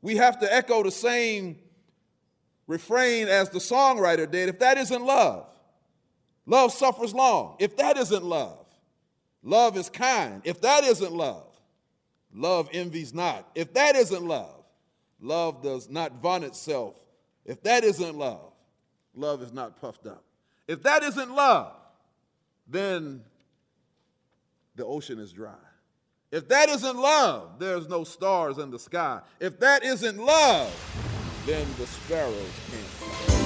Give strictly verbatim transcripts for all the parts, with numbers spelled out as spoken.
we have to echo the same refrain as the songwriter did. If that isn't love, love suffers long. If that isn't love, love is kind. If that isn't love, love envies not. If that isn't love, love does not vaunt itself. If that isn't love, love is not puffed up. If that isn't love, then the ocean is dry. If that isn't love, there's no stars in the sky. If that isn't love, then the sparrows can't fly.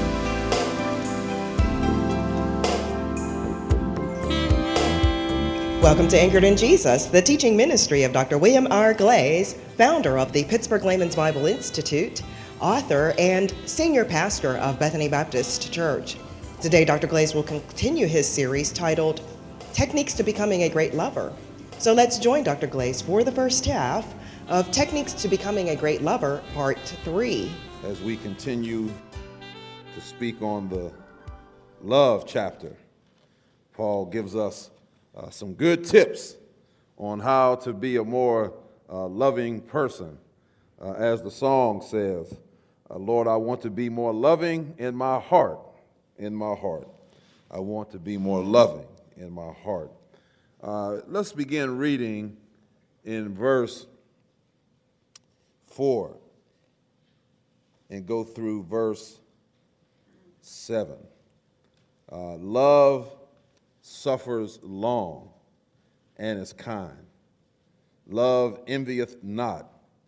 Welcome to Anchored in Jesus, the teaching ministry of Doctor William R. Glaze, founder of the Pittsburgh Layman's Bible Institute, author, and senior pastor of Bethany Baptist Church. Today, Doctor Glaze will continue his series titled Techniques to Becoming a Great Lover. So let's join Doctor Glaze for the first half of Techniques to Becoming a Great Lover, Part three. As we continue to speak on the love chapter, Paul gives us uh, some good tips on how to be a more uh, loving person. Uh, as the song says, uh, Lord, I want to be more loving in my heart, in my heart. I want to be more loving in my heart. Uh, let's begin reading in verse four and go through verse seven. Uh, love suffers long and is kind. Love envieth not.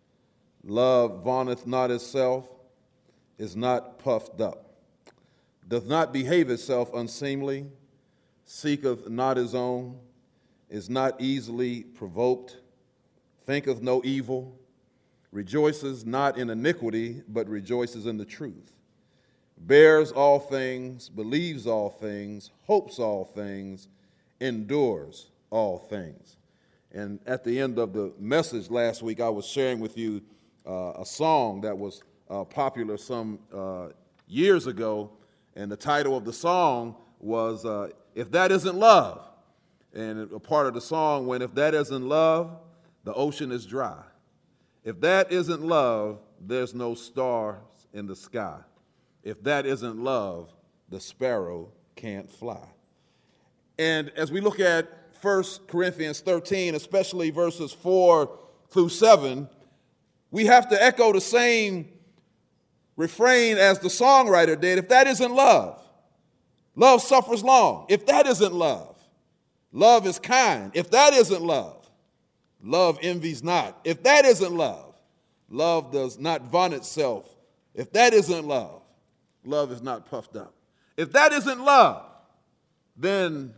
Love vaunteth not itself, is not puffed up, doth not behave itself unseemly, seeketh not his own, is not easily provoked, thinketh no evil, rejoices not in iniquity, but rejoices in the truth, bears all things, believes all things, hopes all things, endures all things. And at the end of the message last week, I was sharing with you uh, a song that was uh, popular some uh, years ago, and the title of the song was uh, If That Isn't Love. And a part of the song went, if that isn't love, the ocean is dry. If that isn't love, there's no stars in the sky. If that isn't love, the sparrow can't fly. And as we look at First Corinthians thirteen, especially verses four through seven, we have to echo the same refrain as the songwriter did. If that isn't love, love suffers long. If that isn't love, love is kind. If that isn't love, love envies not. If that isn't love, love does not vaunt itself. If that isn't love, love is not puffed up. If that isn't love, then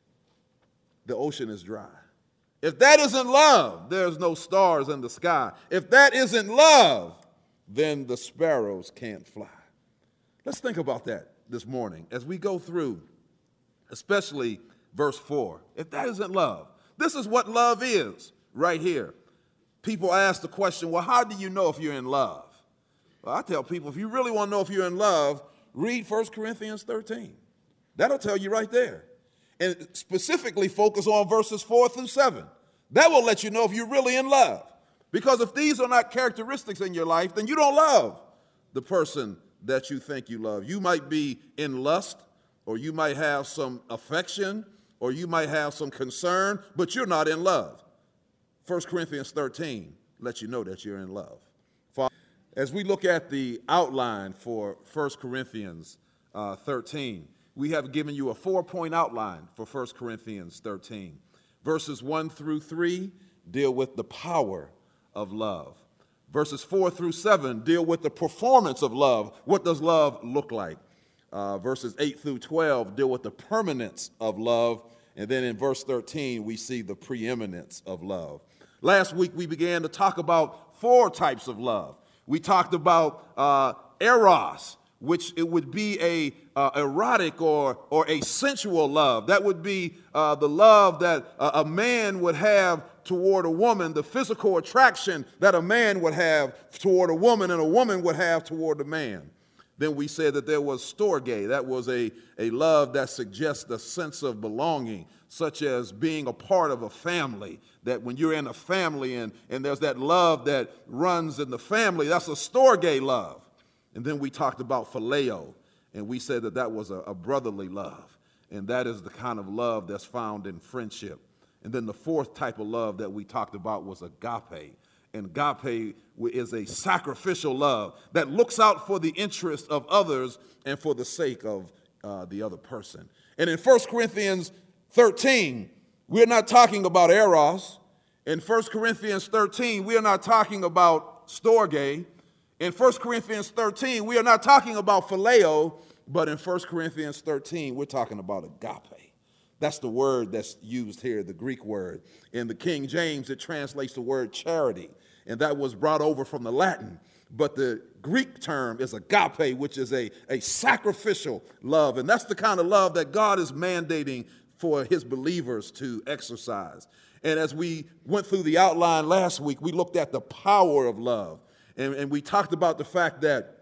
the ocean is dry. If that isn't love, there's no stars in the sky. If that isn't love, then the sparrows can't fly. Let's think about that this morning as we go through, especially verse four. If that isn't love, this is what love is right here. People ask the question, well, how do you know if you're in love? Well, I tell people, if you really want to know if you're in love, read First Corinthians thirteen. That'll tell you right there. And specifically focus on verses four through seven. That will let you know if you're really in love. Because if these are not characteristics in your life, then you don't love the person that you think you love. You might be in lust, or you might have some affection, or you might have some concern, but you're not in love. First Corinthians thirteen lets you know that you're in love. As we look at the outline for First Corinthians uh, thirteen, we have given you a four-point outline for First Corinthians thirteen. Verses one through three deal with the power of love. Verses four through seven deal with the performance of love. What does love look like? Uh, verses eight through twelve deal with the permanence of love. And then in verse thirteen, we see the preeminence of love. Last week, we began to talk about four types of love. We talked about uh, eros, which it would be a uh, erotic or or a sensual love. That would be uh, the love that uh, a man would have toward a woman, the physical attraction that a man would have toward a woman and a woman would have toward a man. Then we said that there was storge. That was a, a love that suggests a sense of belonging, such as being a part of a family. That when you're in a family and, and there's that love that runs in the family, that's a storge love. And then we talked about phileo, and we said that that was a, a brotherly love. And that is the kind of love that's found in friendship. And then the fourth type of love that we talked about was agape. And agape is a sacrificial love that looks out for the interest of others and for the sake of uh, the other person. And in First Corinthians thirteen, we're not talking about eros. In First Corinthians thirteen, we are not talking about storge. In First Corinthians thirteen, we are not talking about phileo, but in First Corinthians thirteen, we're talking about agape. That's the word that's used here, the Greek word. In the King James, it translates the word charity, and that was brought over from the Latin. But the Greek term is agape, which is a, a sacrificial love, and that's the kind of love that God is mandating for his believers to exercise. And as we went through the outline last week, we looked at the power of love, and, and we talked about the fact that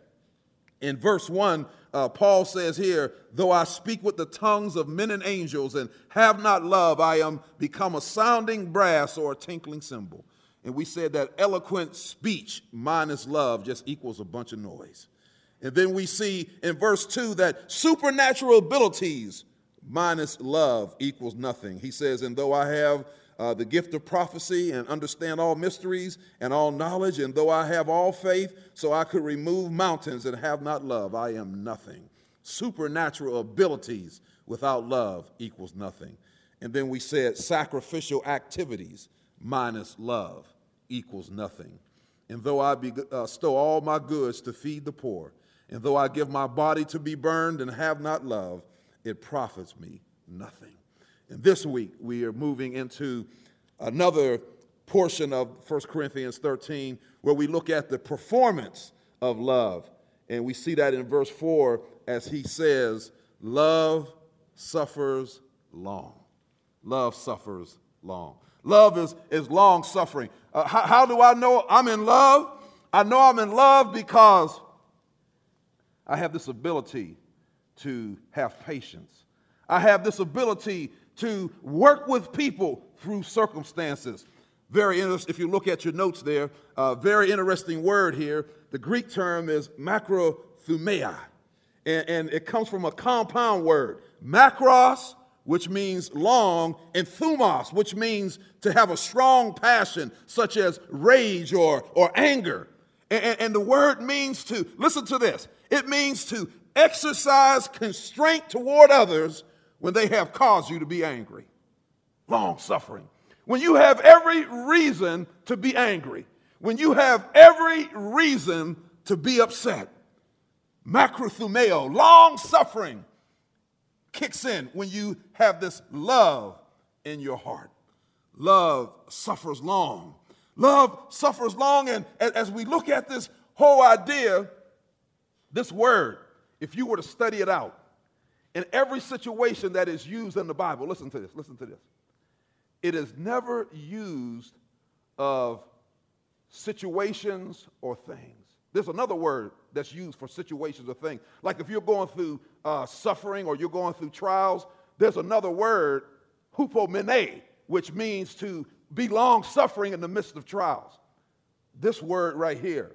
in verse one, Uh, Paul says here, though I speak with the tongues of men and angels and have not love, I am become a sounding brass or a tinkling cymbal. And we said that eloquent speech minus love just equals a bunch of noise. And then we see in verse two that supernatural abilities minus love equals nothing. He says, and though I have Uh, the gift of prophecy and understand all mysteries and all knowledge, and though I have all faith so I could remove mountains and have not love, I am nothing. Supernatural abilities without love equals nothing. And then we said sacrificial activities minus love equals nothing. And though I bestow all my goods to feed the poor, and though I give my body to be burned and have not love, it profits me nothing. And this week, we are moving into another portion of First Corinthians thirteen where we look at the performance of love. And we see that in verse four as he says, love suffers long. Love suffers long. Love is, is long suffering. Uh, how, how do I know I'm in love? I know I'm in love because I have this ability to have patience. I have this ability to work with people through circumstances. Very interesting. If you look at your notes there, uh, very interesting word here. The Greek term is macrothumia, and, and it comes from a compound word. Macros, which means long, and thumos, which means to have a strong passion, such as rage or, or anger. And, and, and the word means to, listen to this, it means to exercise constraint toward others when they have caused you to be angry. Long suffering. When you have every reason to be angry. When you have every reason to be upset. Macrothumeo, long suffering, kicks in when you have this love in your heart. Love suffers long. Love suffers long, and as we look at this whole idea, this word, if you were to study it out, in every situation that is used in the Bible, listen to this, listen to this. It is never used of situations or things. There's another word that's used for situations or things. Like if you're going through uh, suffering or you're going through trials, there's another word, hupomene, which means to be long-suffering in the midst of trials. This word right here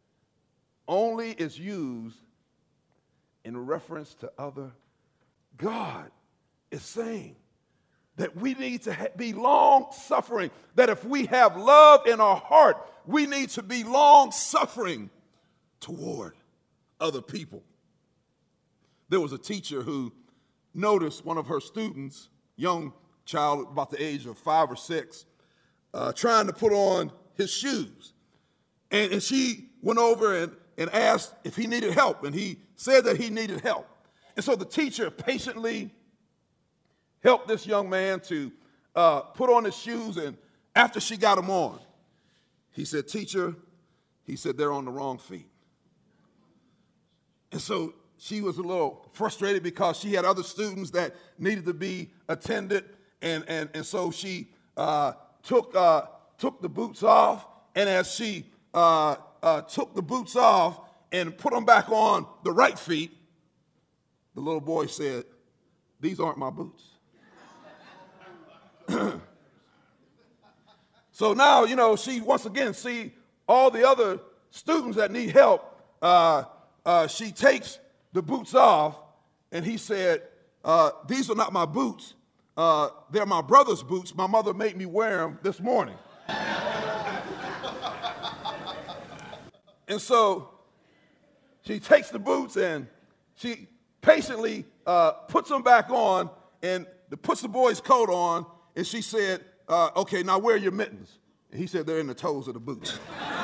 only is used in reference to other. God is saying that we need to ha- be long-suffering, that if we have love in our heart, we need to be long-suffering toward other people. There was a teacher who noticed one of her students, young child about the age of five or six, uh, trying to put on his shoes. And, and she went over and, and asked if he needed help, and he said that he needed help. And so the teacher patiently helped this young man to uh, put on his shoes, and after she got them on, he said, teacher, he said, they're on the wrong feet. And so she was a little frustrated because she had other students that needed to be attended, and, and, and so she uh, took, uh, took the boots off, and as she uh, uh, took the boots off and put them back on the right feet, the little boy said, "These aren't my boots." So now, you know, she once again see all the other students that need help. Uh, uh, she takes the boots off, and he said, uh, "These are not my boots. Uh, they're my brother's boots. My mother made me wear them this morning." And so she takes the boots and she patiently uh, puts them back on and puts the boy's coat on, and she said, uh, "Okay, now where are your mittens?" And he said, "They're in the toes of the boots."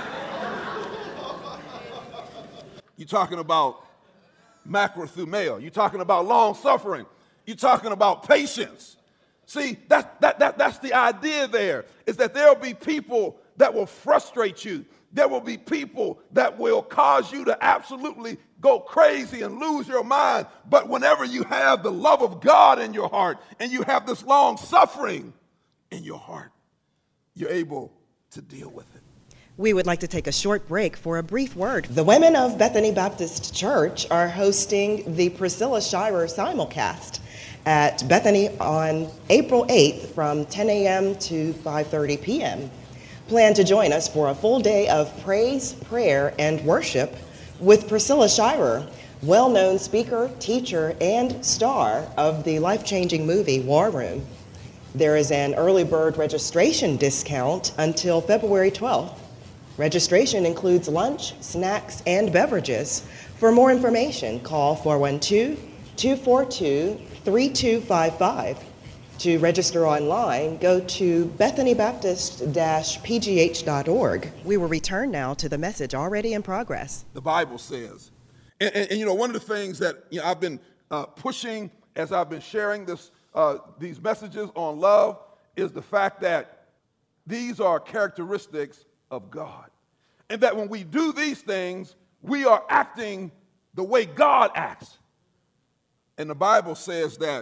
You're talking about macrothumia. You're talking about long suffering. You're talking about patience. See, that, that, that, that's the idea there, is that there will be people that will frustrate you. There will be people that will cause you to absolutely go crazy and lose your mind. But whenever you have the love of God in your heart and you have this long suffering in your heart, you're able to deal with it. We would like to take a short break for a brief word. The women of Bethany Baptist Church are hosting the Priscilla Shirer simulcast at Bethany on April eighth from ten a.m. to five thirty p.m. Plan to join us for a full day of praise, prayer, and worship with Priscilla Shirer, well-known speaker, teacher, and star of the life-changing movie War Room. There is an early bird registration discount until February twelfth. Registration includes lunch, snacks, and beverages. For more information, call four one two, two four two, three two five five. To register online, go to bethany baptist dash p g h dot org. We will return now to the message already in progress. The Bible says, and, and, and you know, one of the things that you know, I've been uh, pushing as I've been sharing this, uh, these messages on love is the fact that these are characteristics of God. And that when we do these things, we are acting the way God acts. And the Bible says that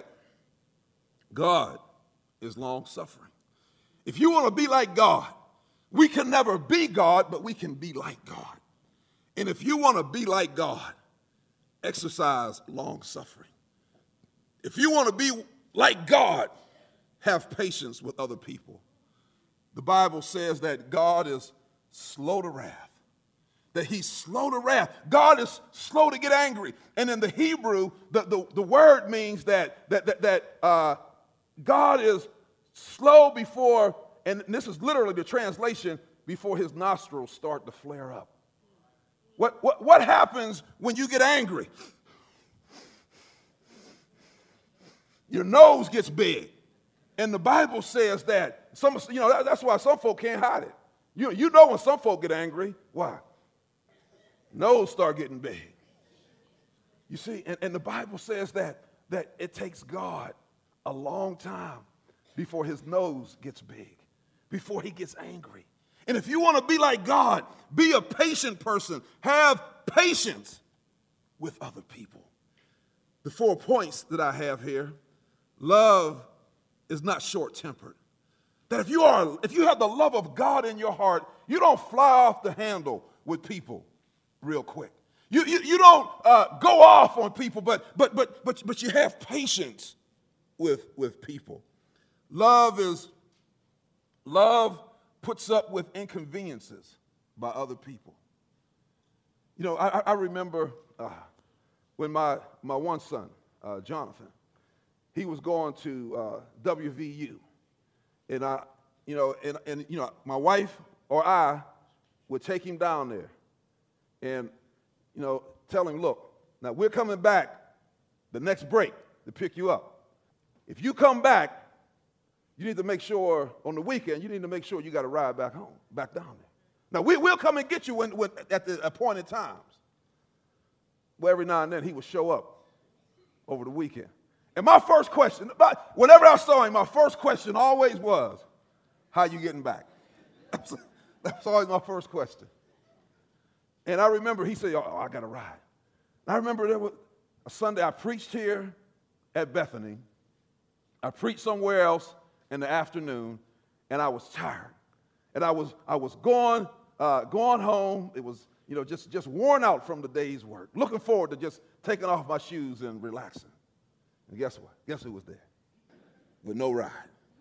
God is long-suffering. If you want to be like God, we can never be God, but we can be like God. And if you want to be like God, exercise long-suffering. If you want to be like God, have patience with other people. The Bible says that God is slow to wrath, that he's slow to wrath. God is slow to get angry. And in the Hebrew, the, the, the word means that, that, that, that uh, God is slow before, and this is literally the translation, before his nostrils start to flare up. What, what, what happens when you get angry? Your nose gets big. And the Bible says that, some, you know, that, that's why some folk can't hide it. You, you know when some folk get angry, why? Nose start getting big. You see, and, and the Bible says that, that it takes God a long time before his nose gets big, before he gets angry. And if you want to be like God, be a patient person. Have patience with other people. The four points that I have here: love is not short-tempered. That if you are, if you have the love of God in your heart, you don't fly off the handle with people real quick. You you, you don't uh, go off on people, but but but but but you have patience with with people. Love is love puts up with inconveniences by other people. You know, I, I remember uh, when my my one son, uh, Jonathan, he was going to uh, W V U, and I, you know, and and you know, my wife or I would take him down there, and you know, tell him, look, now we're coming back the next break to pick you up. If you come back, you need to make sure on the weekend, you need to make sure you got a ride back home, back down there. Now, we, we'll come and get you when, when, at the appointed times. Well, every now and then he would show up over the weekend. And my first question, whenever I saw him, my first question always was, how you getting back? That's, that's always my first question. And I remember he said, oh, I got a ride. And I remember there was a Sunday I preached here at Bethany. I preached somewhere else in the afternoon, and I was tired. And I was I was going uh, going home. It was you know, just, just worn out from the day's work, looking forward to just taking off my shoes and relaxing. And guess what? Guess who was there? With no ride.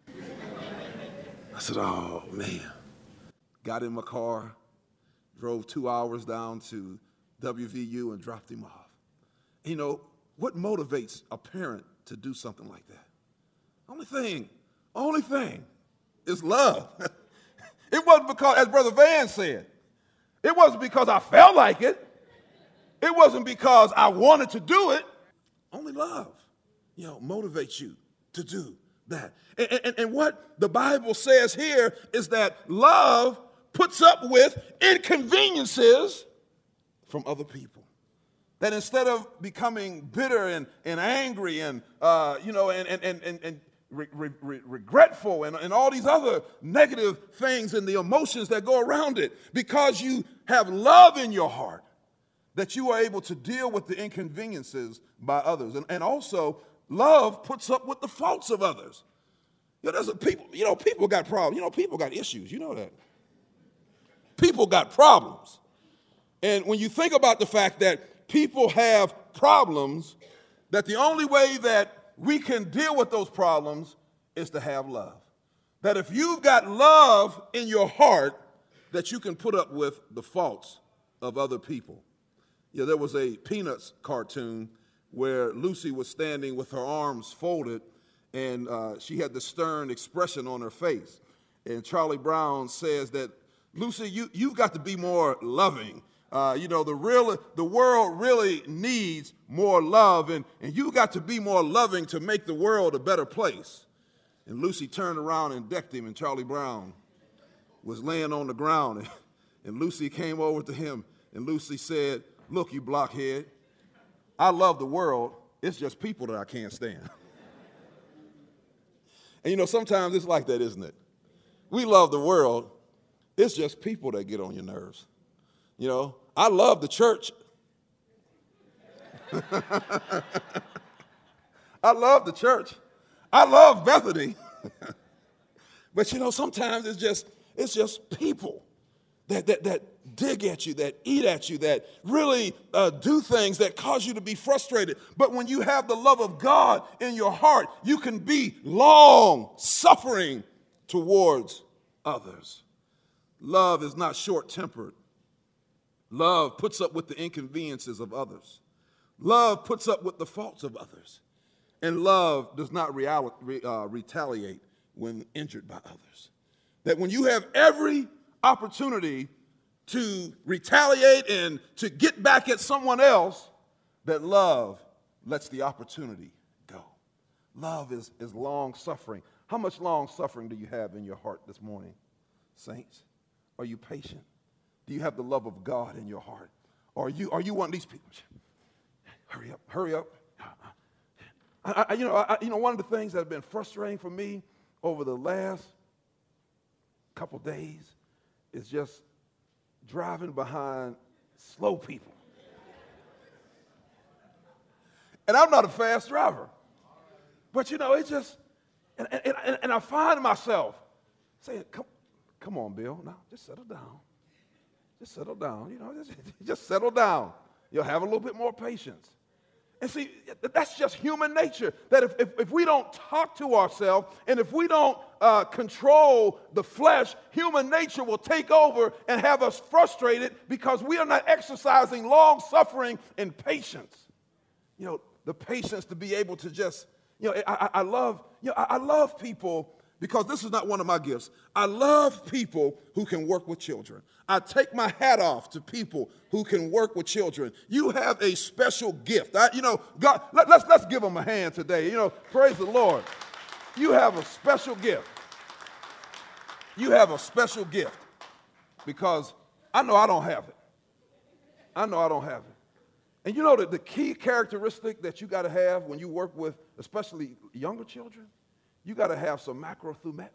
I said, oh, man. Got in my car, drove two hours down to W V U and dropped him off. You know, what motivates a parent to do something like that? Only thing, only thing is love. It wasn't because, as Brother Van said, it wasn't because I felt like it. It wasn't because I wanted to do it. Only love, you know, motivates you to do that. And, and, and what the Bible says here is that love puts up with inconveniences from other people. That instead of becoming bitter and, and angry and, uh, you know, and, and, and, and re, re, re, regretful and, and all these other negative things and the emotions that go around it, because you have love in your heart, that you are able to deal with the inconveniences by others. And, and also, love puts up with the faults of others. You know, there's a people, you know, people got problems. You know, people got issues. You know that. People got problems. And when you think about the fact that people have problems, that the only way that we can deal with those problems is to have love. That if you've got love in your heart, that you can put up with the faults of other people. Yeah, there was a Peanuts cartoon where Lucy was standing with her arms folded, and uh, she had the stern expression on her face. And Charlie Brown says that, Lucy, you, you've got to be more loving. Uh, you know, the real, the world really needs more love, and, and you got to be more loving to make the world a better place. And Lucy turned around and decked him, and Charlie Brown was laying on the ground. And, and Lucy came over to him, and Lucy said, look, you blockhead, I love the world. It's just people that I can't stand. And, you know, sometimes it's like that, isn't it? We love the world. It's just people that get on your nerves. You know, I love the church. I love the church. I love Bethany. But, you know, sometimes it's just it's just people that, that, that dig at you, that eat at you, that really uh, do things that cause you to be frustrated. But when you have the love of God in your heart, you can be long-suffering towards others. Love is not short-tempered. Love puts up with the inconveniences of others. Love puts up with the faults of others. And love does not reali- re, uh, retaliate when injured by others. That when you have every opportunity to retaliate and to get back at someone else, that love lets the opportunity go. Love is, is long-suffering. How much long-suffering do you have in your heart this morning, saints? Are you patient? Do you have the love of God in your heart? Or are you, are you one of these people? Hurry up, hurry up. I, I, you, know, I, you know, one of the things that have been frustrating for me over the last couple days is just driving behind slow people. And I'm not a fast driver. But, you know, it just, and, and, and, and I find myself saying, come, come on, Bill, now just settle down. Just settle down, you know, just, just settle down. You'll have a little bit more patience. And see, that's just human nature, that if, if, if we don't talk to ourselves and if we don't uh, control the flesh, human nature will take over and have us frustrated because we are not exercising long-suffering and patience. You know, the patience to be able to just, you know, I, I love, you know, I, I love people because this is not one of my gifts. I love people who can work with children. I take my hat off to people who can work with children. You have a special gift. I, you know, God, let, let's, let's give them a hand today. You know, praise the Lord. You have a special gift. You have a special gift because I know I don't have it. I know I don't have it. And you know that the key characteristic that you got to have when you work with especially younger children, you got to have some macrothumeo.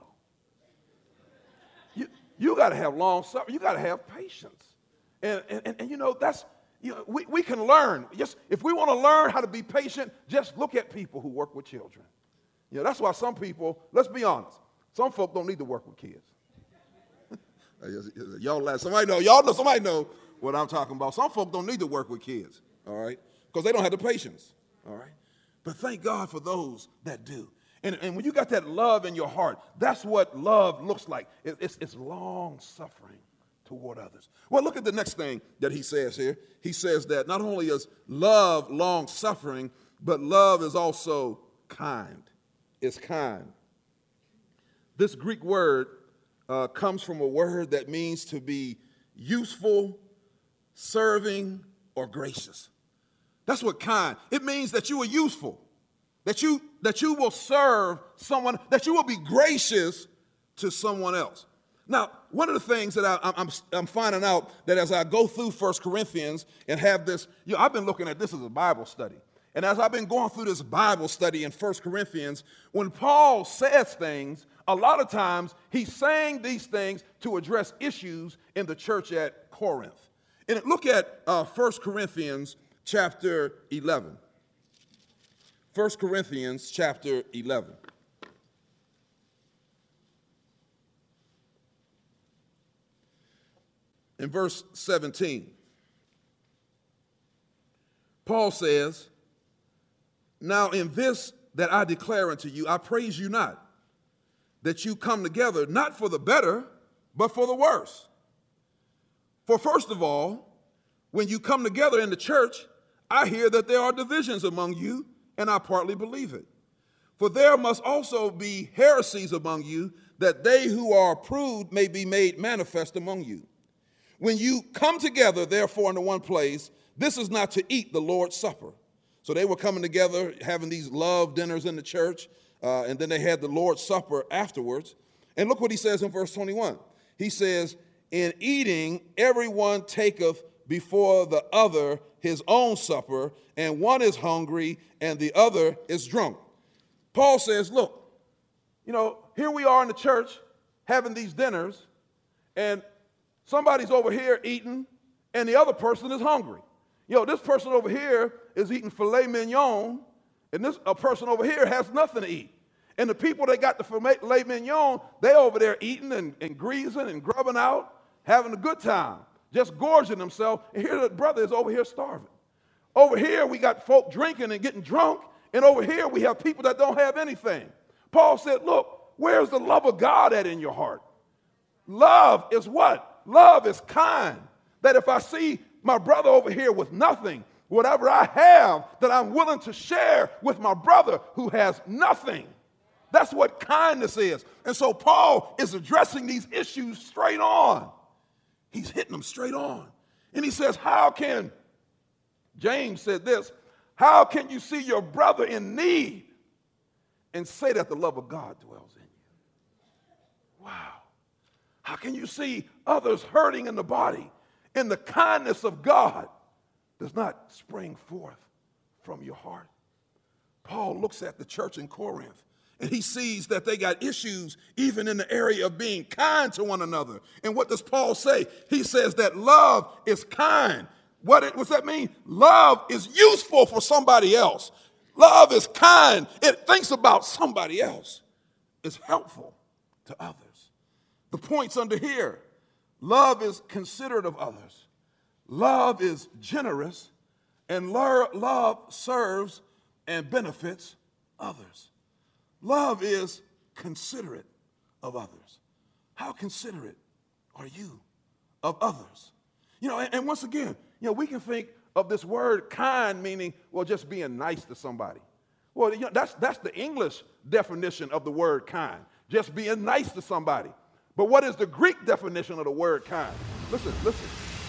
You, you got to have long suffering. You got to have patience. And, and, and you know, that's, you know, we, we can learn. Just, if we want to learn how to be patient, just look at people who work with children. You know, that's why some people, let's be honest, some folk don't need to work with kids. Y'all laugh. Somebody know, y'all know, somebody know what I'm talking about. Some folk don't need to work with kids, all right, because they don't have the patience, all right. But thank God for those that do. And, and when you got that love in your heart, that's what love looks like. It, it's, it's long suffering toward others. Well, look at the next thing that he says here. He says that not only is love long suffering, but love is also kind. It's kind. This Greek word uh, comes from a word that means to be useful, serving, or gracious. That's what kind. It means that you are useful, that you that you will serve someone, that you will be gracious to someone else. Now, one of the things that I, I'm, I'm finding out that as I go through First Corinthians and have this, you know, I've been looking at this as a Bible study. And as I've been going through this Bible study in First Corinthians, when Paul says things, a lot of times he's saying these things to address issues in the church at Corinth. And look at uh, First Corinthians chapter eleven. First Corinthians chapter eleven. In verse seventeen, Paul says, "Now in this that I declare unto you, I praise you not, that you come together, not for the better, but for the worse. For first of all, when you come together in the church, I hear that there are divisions among you, and I partly believe it. For there must also be heresies among you, that they who are approved may be made manifest among you. When you come together, therefore, into one place, this is not to eat the Lord's Supper." So they were coming together, having these love dinners in the church, uh, and then they had the Lord's Supper afterwards. And look what he says in verse twenty-one. He says, "In eating, everyone taketh before the other his own supper, and one is hungry, and the other is drunk." Paul says, look, you know, here we are in the church having these dinners, and somebody's over here eating, and the other person is hungry. You know, this person over here is eating filet mignon, and this a person over here has nothing to eat. And the people that got the filet mignon, they over there eating and, and greasing and grubbing out, having a good time, just gorging themselves. And here the brother is over here starving. Over here we got folk drinking and getting drunk, and over here we have people that don't have anything. Paul said, look, where's the love of God at in your heart? Love is what? Love is kind. That if I see my brother over here with nothing, whatever I have, that I'm willing to share with my brother who has nothing. That's what kindness is. And so Paul is addressing these issues straight on. He's hitting them straight on. And he says, how can, James said this, how can you see your brother in need and say that the love of God dwells in you? Wow. How can you see others hurting in the body and the kindness of God does not spring forth from your heart? Paul looks at the church in Corinth, and he sees that they got issues even in the area of being kind to one another. And what does Paul say? He says that love is kind. What it, what's that mean? Love is useful for somebody else. Love is kind. It thinks about somebody else. It's helpful to others. The points under here. Love is considerate of others. Love is generous. And love serves and benefits others. Love is considerate of others. How considerate are you of others? You know, and, and once again, you know, we can think of this word kind meaning, well, just being nice to somebody. Well, you know, that's, that's the English definition of the word kind, just being nice to somebody. But what is the Greek definition of the word kind? Listen, listen.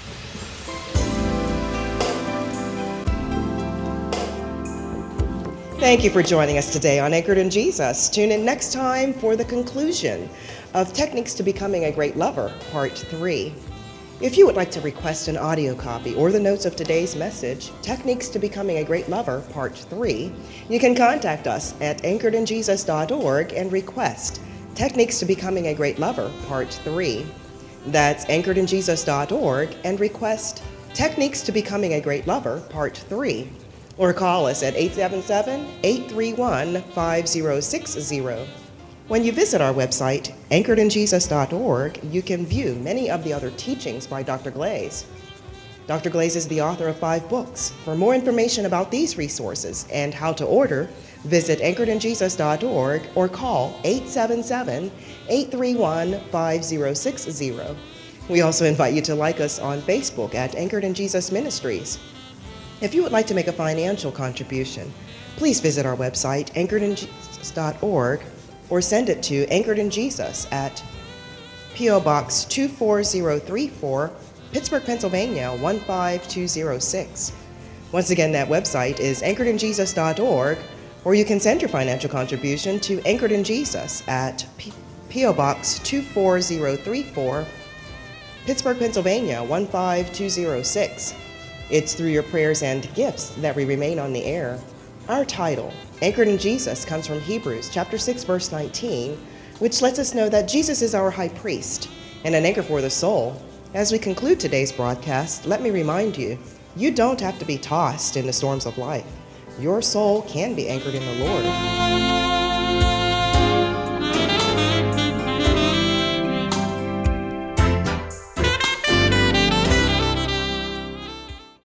Thank you for joining us today on Anchored in Jesus. Tune in next time for the conclusion of Techniques to Becoming a Great Lover, Part three. If you would like to request an audio copy or the notes of today's message, Techniques to Becoming a Great Lover, Part three, you can contact us at anchored in jesus dot org and request Techniques to Becoming a Great Lover, Part three. That's anchored in jesus dot org and request Techniques to Becoming a Great Lover, Part three. Or call us at eight seven seven, eight three one, five zero six zero. When you visit our website, anchored in jesus dot org, you can view many of the other teachings by Doctor Glaze. Doctor Glaze is the author of five books. For more information about these resources and how to order, visit anchored in jesus dot org or call eight seven seven, eight three one, five zero six zero. We also invite you to like us on Facebook at Anchored in Jesus Ministries. If you would like to make a financial contribution, please visit our website, anchored in jesus dot org, or send it to Anchored in Jesus at P O Box two four zero three four, Pittsburgh, Pennsylvania one five two zero six. Once again, that website is anchored in jesus dot org, or you can send your financial contribution to Anchored in Jesus at P O Box two four zero three four, Pittsburgh, Pennsylvania one five two zero six. It's through your prayers and gifts that we remain on the air. Our title, Anchored in Jesus, comes from Hebrews chapter six, verse nineteen, which lets us know that Jesus is our high priest and an anchor for the soul. As we conclude today's broadcast, let me remind you, you don't have to be tossed in the storms of life. Your soul can be anchored in the Lord.